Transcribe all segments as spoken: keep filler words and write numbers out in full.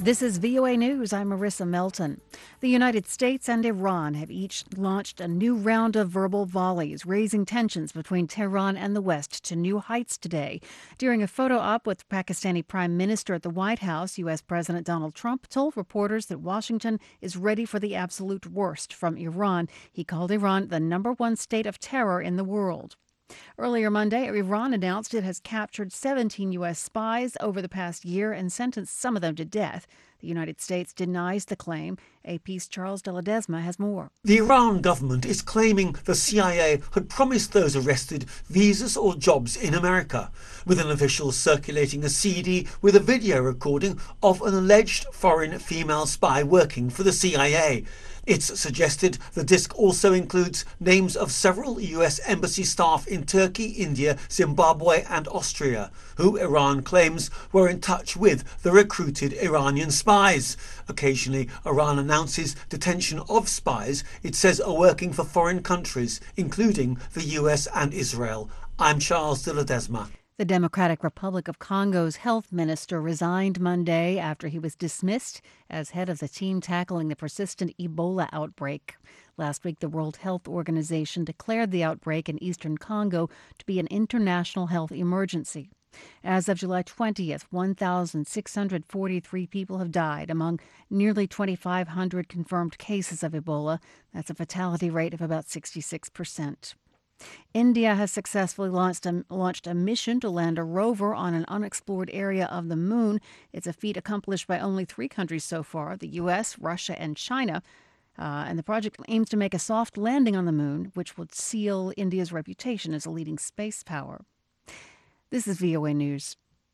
This is V O A News. I'm Marissa Melton. The United States and Iran have each launched a new round of verbal volleys, raising tensions between Tehran and the West to new heights today. During a photo op with Pakistani Prime Minister at the White House, U S. President Donald Trump told reporters that Washington is ready for the absolute worst from Iran. He called Iran the number one state of terror in the world. Earlier Monday, Iran announced it has captured seventeen U S spies over the past year and sentenced some of them to death. The United States denies the claim. A P's Charles de Ledesma has more. The Iran government is claiming the C I A had promised those arrested visas or jobs in America, with an official circulating a C D with a video recording of an alleged foreign female spy working for the C I A. It's suggested the disc also includes names of several U S embassy staff in Turkey, India, Zimbabwe and Austria, who Iran claims were in touch with the recruited Iranian spies. Occasionally, Iran announces detention of spies it says are working for foreign countries, including the U S and Israel. I'm Charles de Ledesma. The Democratic Republic of Congo's health minister resigned Monday after he was dismissed as head of the team tackling the persistent Ebola outbreak. Last week, the World Health Organization declared the outbreak in eastern Congo to be an international health emergency. As of July twentieth, one thousand six hundred forty-three people have died among nearly twenty-five hundred confirmed cases of Ebola. That's a fatality rate of about sixty-six percent. India has successfully launched a, launched a mission to land a rover on an unexplored area of the moon. It's a feat accomplished by only three countries so far, the U S, Russia, and China. Uh, and the project aims to make a soft landing on the moon, which would seal India's reputation as a leading space power. This is V O A News.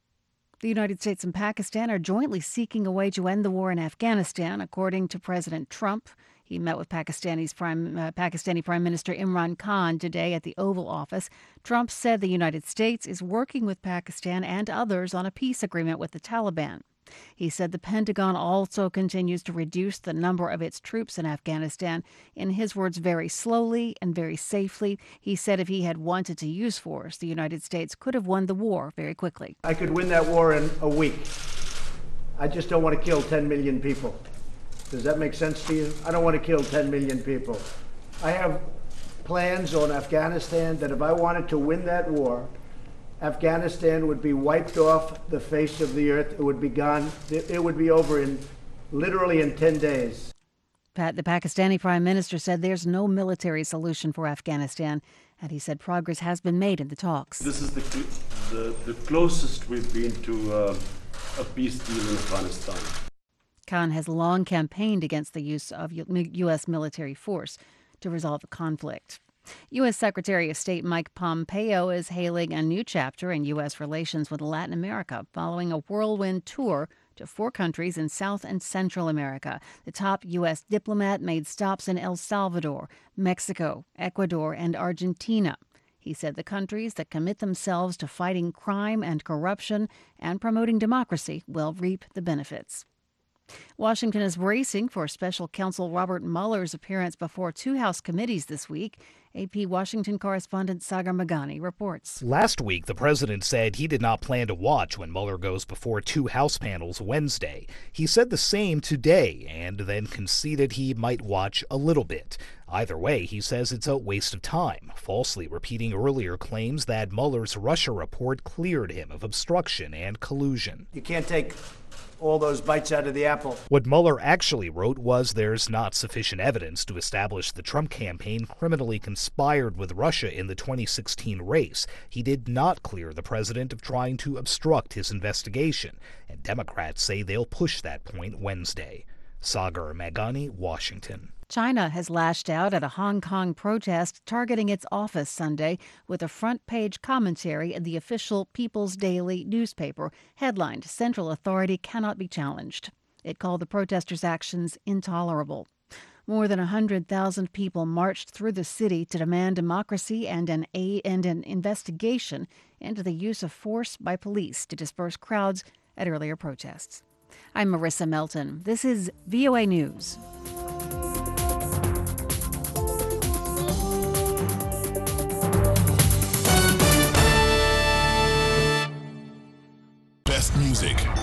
The United States and Pakistan are jointly seeking a way to end the war in Afghanistan, according to President Trump. He met with Pakistani's Prime, uh, Pakistani Prime Minister Imran Khan today at the Oval Office. Trump said the United States is working with Pakistan and others on a peace agreement with the Taliban. He said the Pentagon also continues to reduce the number of its troops in Afghanistan, in his words, very slowly and very safely. He said if he had wanted to use force, the United States could have won the war very quickly. I could win that war in a week. I just don't want to kill ten million people. Does that make sense to you? I don't want to kill ten million people. I have plans on Afghanistan that if I wanted to win that war, Afghanistan would be wiped off the face of the earth. It would be gone. It would be over in literally in ten days. Pat, the Pakistani Prime Minister said there's no military solution for Afghanistan, and he said progress has been made in the talks. This is the the, the closest we've been to uh, a peace deal in Afghanistan. Khan has long campaigned against the use of U S military force to resolve the conflict. U S. Secretary of State Mike Pompeo is hailing a new chapter in U S relations with Latin America following a whirlwind tour to four countries in South and Central America. The top U S diplomat made stops in El Salvador, Mexico, Ecuador, and Argentina. He said the countries that commit themselves to fighting crime and corruption and promoting democracy will reap the benefits. Washington is bracing for Special Counsel Robert Mueller's appearance before two House committees this week. A P Washington correspondent Sagar Meghani reports. Last week, the president said he did not plan to watch when Mueller goes before two House panels Wednesday. He said the same today and then conceded he might watch a little bit. Either way, he says it's a waste of time, falsely repeating earlier claims that Mueller's Russia report cleared him of obstruction and collusion. You can't take all those bites out of the apple. What Mueller actually wrote was there's not sufficient evidence to establish the Trump campaign criminally conspired with Russia in the twenty sixteen race. He did not clear the president of trying to obstruct his investigation, and Democrats say they'll push that point Wednesday. Sagar Meghani, Washington. China has lashed out at a Hong Kong protest targeting its office Sunday with a front-page commentary in the official People's Daily newspaper headlined, "Central Authority Cannot Be Challenged." It called the protesters' actions intolerable. More than one hundred thousand people marched through the city to demand democracy and an, a- and an investigation into the use of force by police to disperse crowds at earlier protests. I'm Marissa Melton. This is V O A News. Best music.